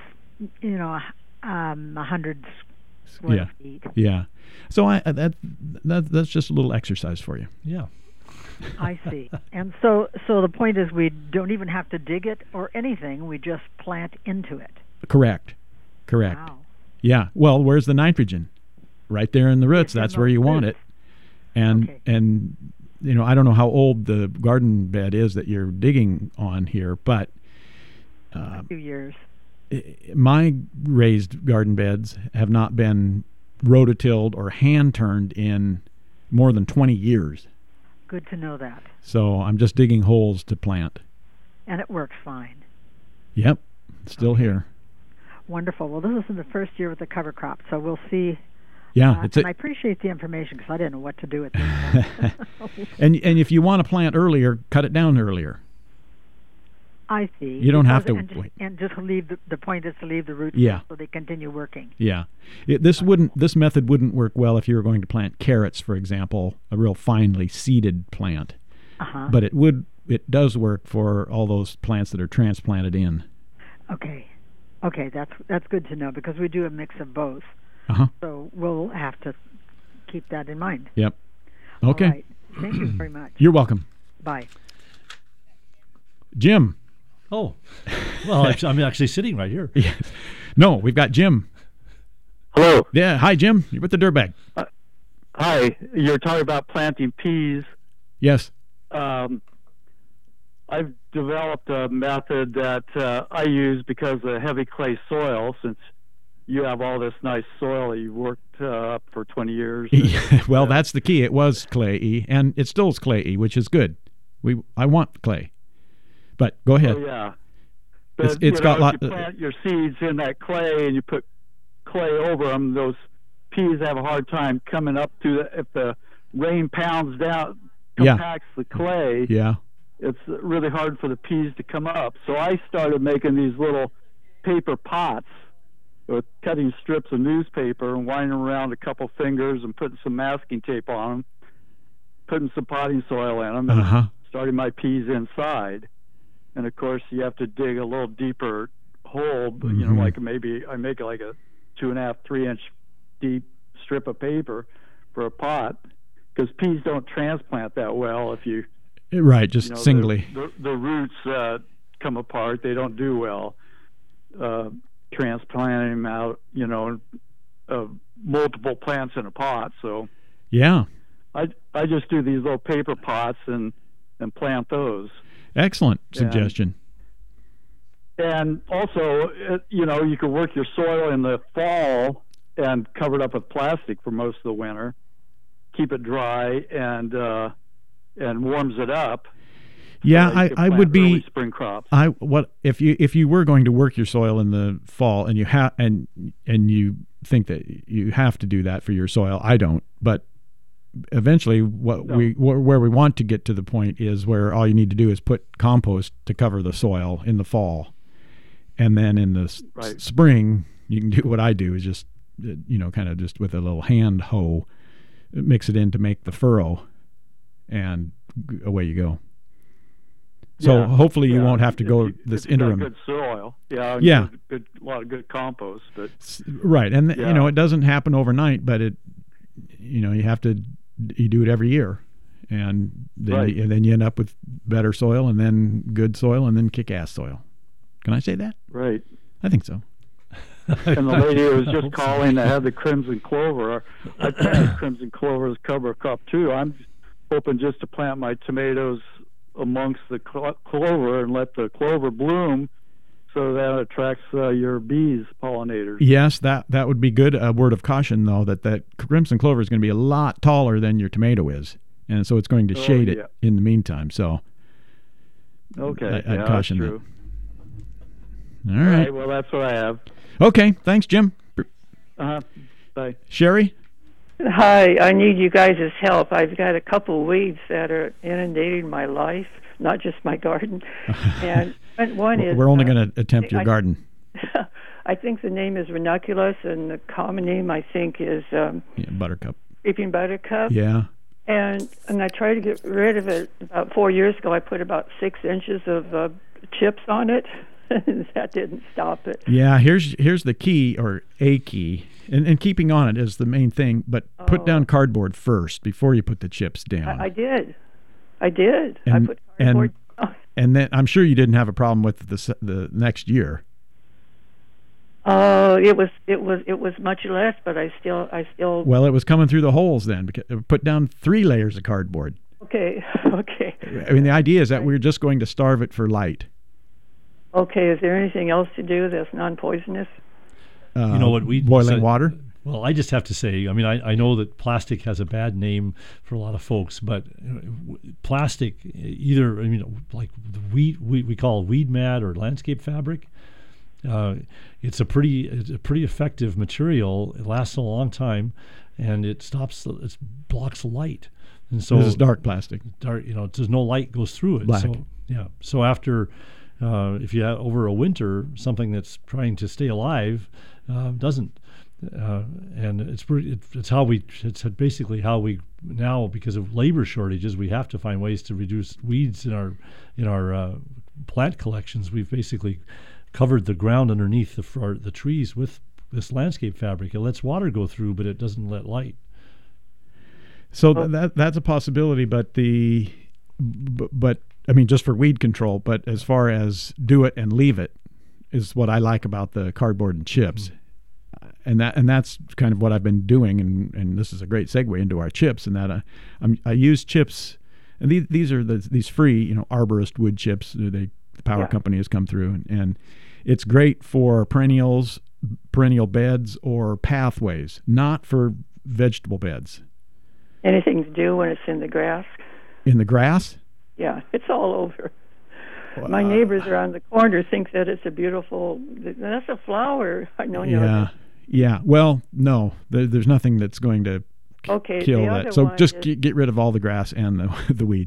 H: 100 square feet.
E: Yeah. So that's just a little exercise for you.
F: Yeah.
H: I see. And so the point is, we don't even have to dig it or anything. We just plant into it.
E: Correct.
H: Wow.
E: Yeah. Well, where's the nitrogen? Right there in the roots. That's where you want it. And I don't know how old the garden bed is that you're digging on here, but
H: a few years.
E: My raised garden beds have not been rototilled or hand turned in more than 20 years.
H: Good to know that.
E: So I'm just digging holes to plant.
H: And it works fine.
E: Yep. Still here.
H: Wonderful. Well, this is the first year with the cover crop, so we'll see.
E: Yeah,
H: and I appreciate the information because I didn't know what to do with this.
E: And if you want to plant earlier, cut it down earlier.
H: I see.
E: You don't have to wait.
H: And just leave the point is to leave the roots so they continue working.
E: Yeah. This method wouldn't work well if you were going to plant carrots, for example, a real finely seeded plant.
H: Uh-huh.
E: But it does work for all those plants that are transplanted in.
H: Okay, that's good to know because we do a mix of both.
E: Uh-huh.
H: So we'll have to keep that in mind.
E: Yep. Okay.
H: All right. Thank you very much.
E: You're welcome.
H: Bye.
E: Jim.
F: Oh, well, I'm actually sitting right here.
E: Yes. No, we've got Jim.
I: Hello.
E: Yeah. Hi, Jim. You're with the Dirtbag.
I: Hi. You're talking about planting peas.
E: Yes.
I: I've developed a method that I use because of heavy clay soil, since you have all this nice soil that you've worked up for 20 years.
E: Well, that's the key. It was clay-y, and it still is clay-y, which is good. I want clay. But go ahead.
I: Oh, yeah. But
E: it's got
I: if you plant your seeds in that clay and you put clay over them, those peas have a hard time coming up to if the rain pounds down, compacts the clay.
E: Yeah.
I: it's really hard for the peas to come up. So I started making these little paper pots with cutting strips of newspaper and winding them around a couple fingers and putting some masking tape on them, putting some potting soil in them, and starting my peas inside. And of course, you have to dig a little deeper hole, you know, like maybe I make like a 2.5, 3-inch deep strip of paper for a pot, because peas don't transplant that well if you
E: just singly.
I: The roots come apart. They don't do well transplanting them out, you know, multiple plants in a pot. So
E: yeah,
I: I just do these little paper pots and plant those.
E: Excellent suggestion.
I: And also, you know, you can work your soil in the fall and cover it up with plastic for most of the winter, keep it dry, and warms it up.
E: Yeah, I would be
I: spring crops.
E: If you were going to work your soil in the fall and you think that you have to do that for your soil, I don't. But eventually, where we want to get to the point is where all you need to do is put compost to cover the soil in the fall, and then in the spring you can do what I do, is just kind of just with a little hand hoe mix it in to make the furrow, and away you go. So hopefully you won't have to go this interim.
I: Good soil, a lot of good compost, but
E: right, and it doesn't happen overnight, but you do it every year, and then you end up with better soil, and then good soil, and then kick-ass soil. Can I say that?
I: Right.
E: I think so.
I: And the lady who was just calling that had the crimson clover, I planted crimson clover as cover crop too. I'm hoping just to plant my tomatoes amongst the clover and let the clover bloom, so that attracts your bees, pollinators.
E: Yes, that would be good. A word of caution, though, that crimson clover is going to be a lot taller than your tomato is, and so it's going to shade it in the meantime. So, I'd caution
I: that's true.
E: That. All right.
I: Well, that's what I have.
E: Okay. Thanks, Jim.
I: Bye.
E: Sherry?
J: Hi. I need you guys' help. I've got a couple weeds that are inundating my life, not just my garden. And one is...
E: We're only going to attempt your garden.
J: I think the name is ranunculus, and the common name, I think, is...
E: buttercup.
J: Creeping buttercup.
E: Yeah.
J: And I tried to get rid of it about 4 years ago. I put about 6 inches of chips on it. That didn't stop it.
E: Yeah, here's the key, or a key, and keeping on it is the main thing, but put down cardboard first before you put the chips down.
J: I did. I put cardboard down.
E: And then I'm sure you didn't have a problem with the next year.
J: It was much less, but I still.
E: Well, it was coming through the holes then. Because put down 3 layers of cardboard.
J: Okay.
E: I mean, the idea is that we're just going to starve it for light.
J: Okay, is there anything else to do that's non-poisonous?
F: You know what?
E: Boiling water?
F: Well, I just have to say, I mean, I know that plastic has a bad name for a lot of folks, but plastic, either, I mean, like we call weed mat or landscape fabric, it's a pretty effective material. It lasts a long time, and it blocks light. And so
E: this is dark plastic.
F: There's no light goes through it.
E: Black.
F: So after... if you have over a winter, something that's trying to stay alive doesn't, and it's basically how we now, because of labor shortages, we have to find ways to reduce weeds in our plant collections. We've basically covered the ground underneath the trees with this landscape fabric. It lets water go through, but it doesn't let light.
E: So that's a possibility, but I mean, just for weed control, but as far as do it and leave it is what I like about the cardboard and chips. And that's kind of what I've been doing, and this is a great segue into our chips, and that I use chips, and these are these free, arborist wood chips. The power company has come through, and it's great for perennial beds or pathways, not for vegetable beds.
J: Anything to do when it's in the grass?
E: In the grass?
J: Yeah, it's all over. My neighbors around the corner think that it's a beautiful... That's a flower. I know.
E: Yeah. Well, no, there's nothing that's going to kill that. So just get rid of all the grass and the weeds.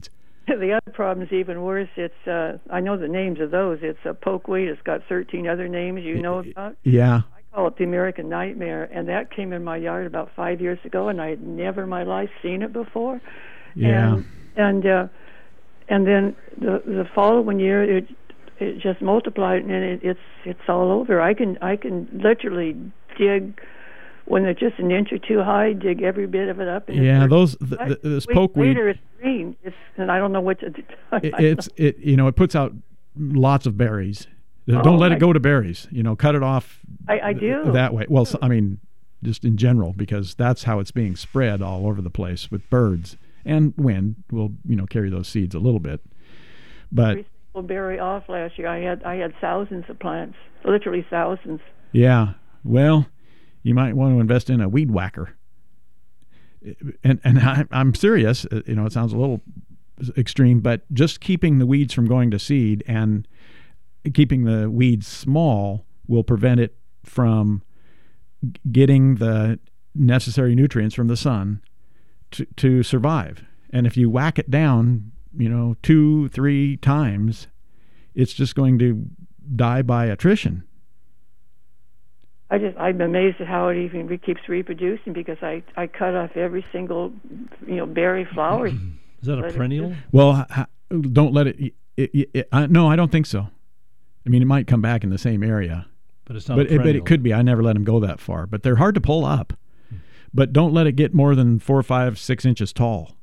J: The other problem is even worse. It's I know the names of those. It's a pokeweed. It's got 13 other names you know about.
E: Yeah.
J: I call it the American Nightmare, and that came in my yard about 5 years ago, and I had never in my life seen it before.
E: Yeah.
J: And then the following year it just multiplied, and it's all over. I can literally dig. When they're just an inch or two high, dig every bit of it up.
E: Yeah, this pokeweed.
J: Later it's green, and I don't know what to do.
E: It puts out lots of berries. Don't let it go to berries. Cut it off.
J: I do
E: that way. Well, I mean, just in general, because that's how it's being spread all over the place with birds, and wind will carry those seeds a little bit. But
J: every single berry off last year. I had thousands of plants, literally thousands.
E: Yeah. Well, you might want to invest in a weed whacker. And I'm serious. It sounds a little extreme, but just keeping the weeds from going to seed and keeping the weeds small will prevent it from getting the necessary nutrients from the sun to survive. And if you whack it down, 2-3 times, it's just going to die by attrition.
J: I'm amazed at how it even keeps reproducing, because I cut off every single berry flower.
F: Is that a perennial?
E: Well, don't let it. No, I don't think so. I mean, it might come back in the same area,
F: but it's not. But
E: it could be. I never let them go that far, but they're hard to pull up. But don't let it get more than 4, 5, 6 inches tall.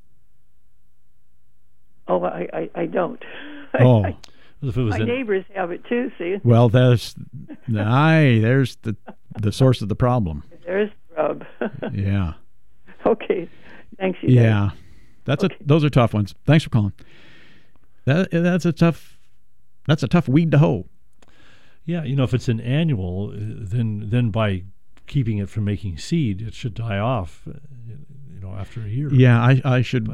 J: Oh, I don't.
E: Oh.
J: My neighbors have it too. See.
E: Well, there's the source of the problem.
J: There's the rub.
E: Yeah.
J: Okay. Thanks.
E: Yeah, those are tough ones. Thanks for calling. That's a tough weed to hoe.
F: Yeah, if it's an annual, then by keeping it from making seed, it should die off. After a year.
E: Yeah, I should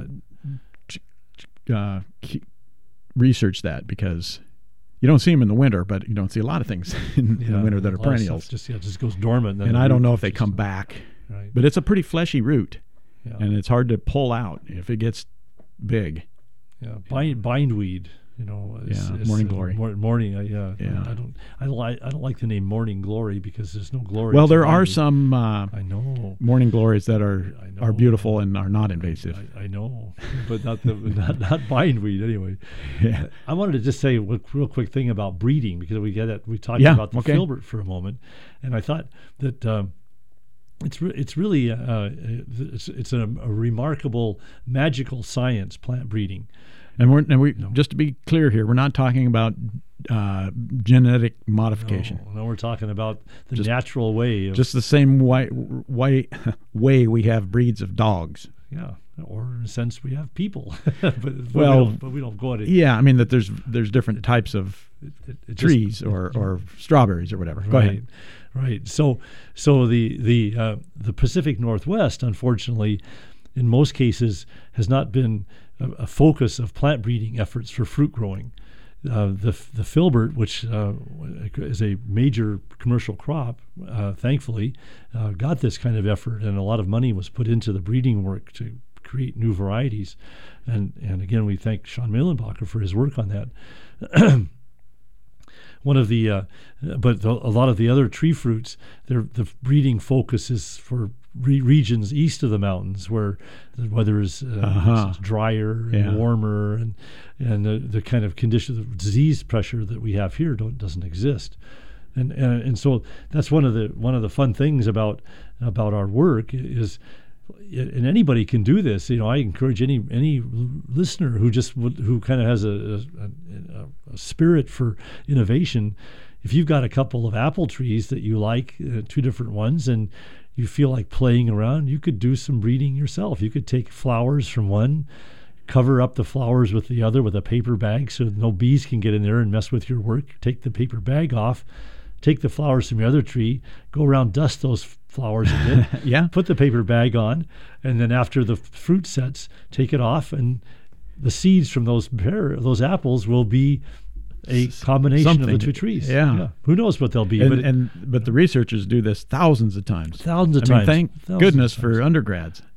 E: research that, because you don't see them in the winter, but you don't see a lot of things in the winter that are perennials.
F: Just goes dormant.
E: And I don't know if they come back.
F: Right.
E: But it's a pretty fleshy root,
F: yeah.
E: And it's hard to pull out if it gets big.
F: Yeah, bindweed.
E: Morning glory.
F: Morning. I don't like the name morning glory, because there's no glory.
E: Well, there are some.
F: I know
E: morning glories that are beautiful and are not invasive.
F: I know, but not bindweed anyway.
E: Yeah.
F: I wanted to just say a real quick thing about breeding, because we talked about the filbert for a moment, and I thought that. It's really it's a remarkable magical science, plant breeding.
E: And we just to be clear here, we're not talking about genetic modification.
F: No, we're talking about the natural way.
E: Just the same way we have breeds of dogs.
F: Yeah, or in a sense we have people, but we don't go at it.
E: Yeah, I mean that there's different types of trees or strawberries or whatever. Go ahead.
F: Right. So the Pacific Northwest, unfortunately, in most cases, has not been a focus of plant breeding efforts for fruit growing. The filbert, which is a major commercial crop, thankfully, got this kind of effort, and a lot of money was put into the breeding work to create new varieties. And again, we thank Sean Mehlenbacher for his work on that. One of the, a lot of the other tree fruits, the breeding focus is for regions east of the mountains, where the weather is drier and warmer, and the kind of condition, the disease pressure that we have here doesn't exist, and so that's one of the fun things about our work is. And anybody can do this. I encourage any listener who kind of has a spirit for innovation. If you've got a couple of apple trees that you like, 2 different ones, and you feel like playing around, you could do some breeding yourself. You could take flowers from one, cover up the flowers with the other with a paper bag so no bees can get in there and mess with your work. Take the paper bag off, take the flowers from your other tree, go around, dust those flowers a bit, put the paper bag on, and then after the fruit sets, take it off, and the seeds from those apples will be a combination of the 2 trees.
E: Yeah.
F: Who knows what they'll be?
E: But the researchers do this thousands of times.
F: Thank
E: goodness for undergrads.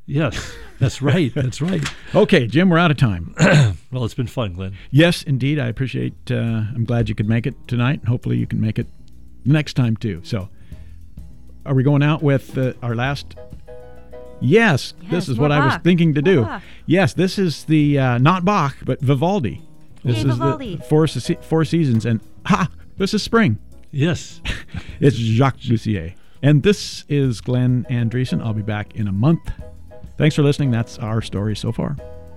F: Yes, that's right. That's right.
E: Okay, Jim, we're out of time.
F: Well, it's been fun, Glenn.
E: Yes, indeed. I appreciate I'm glad you could make it tonight. Hopefully you can make it next time, too. So are we going out with our last... Yes, this is what
B: Bach.
E: I was thinking to do.
B: Bach.
E: Yes, this is the, not Bach, but Vivaldi. This is
B: Vivaldi.
E: the Four Seasons. And, this is spring.
F: Yes.
E: It's Jacques Lussier. And this is Glenn Andreessen. I'll be back in a month. Thanks for listening. That's our story so far.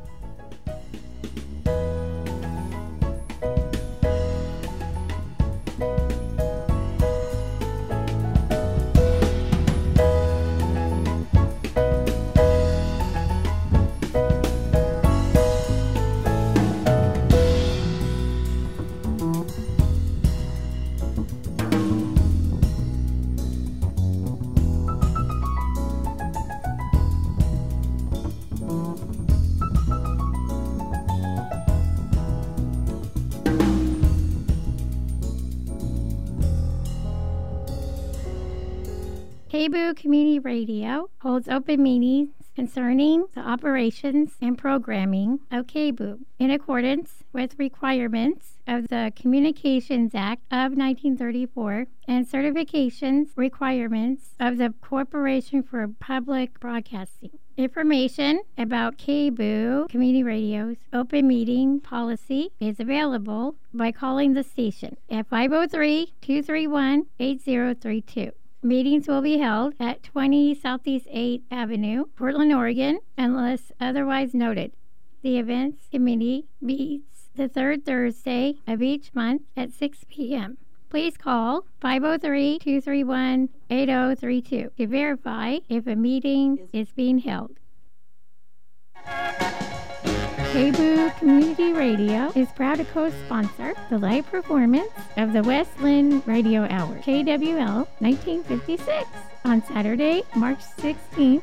K: KBOO Community Radio holds open meetings concerning the operations and programming of KBOO in accordance with requirements of the Communications Act of 1934 and certifications requirements of the Corporation for Public Broadcasting. Information about KBOO Community Radio's open meeting policy is available by calling the station at 503-231-8032. Meetings will be held at 20 Southeast 8th Avenue, Portland, Oregon, unless otherwise noted. The events committee meets the third Thursday of each month at 6 p.m. Please call 503-231-8032 to verify if a meeting is being held. KBOO Community Radio is proud to co-sponsor the live performance of the Westland Radio Hour, KWL 1956, on Saturday, March 16th